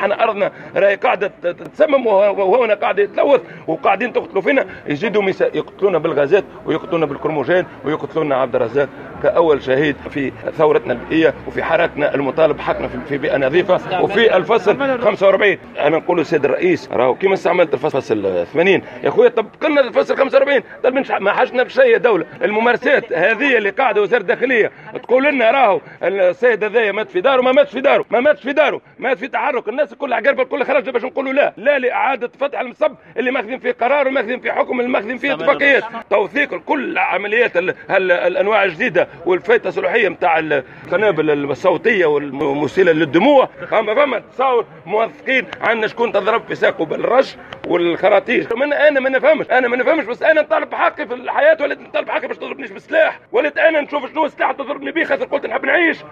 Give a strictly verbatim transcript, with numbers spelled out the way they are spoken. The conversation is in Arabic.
احنا ارضنا راهي قاعده تتسمم وهنا قاعد يتلوث وقاعدين تقتلوا فينا، يزيدوا يقتلونا بالغازات ويقتلونا بالكرموجين ويقتلونا عبد الرزاق كأول شهيد في ثورتنا البيئية وفي حركنا المطالب بحقنا في بيئة نظيفة وفي الفصل خمسة وأربعين. أنا نقول للسيد الرئيس راهو كيما استعملت الفصل ثمانين يا خويا، طب كنا الفصل خمسة وأربعين ما حاجنا بشيء يا دولة. الممارسات هذه اللي قاعدة وزارة الداخلية تقول لنا راهو السيد هذايا مات في داره، ما ماتش في داره، ما ماتش في داره، مات في تحرك. الناس كلها عقربة الكل خرجت باش نقولوا لا لا لإعادة فتح المصب اللي ماخذين فيه قرار وماخذين فيه حكم اللي ماخذين فيه اتفاقيات توثيق كل عمليات الأنواع الجديدة والفايته صلاحيه نتاع القنابل الصوتيه والمسيله للدموع. اما فما تصور موثقين عندنا شكون تضرب في ساقه بالرش والخراطيش. من انا ما نفهمش انا ما نفهمش بس انا نطالب بحقي في الحياه ولا نطالب بحقي باش تضربنيش بالسلاح، وليت انا نشوف شنو السلاح تضربني به خاطر قلت نحب نعيش.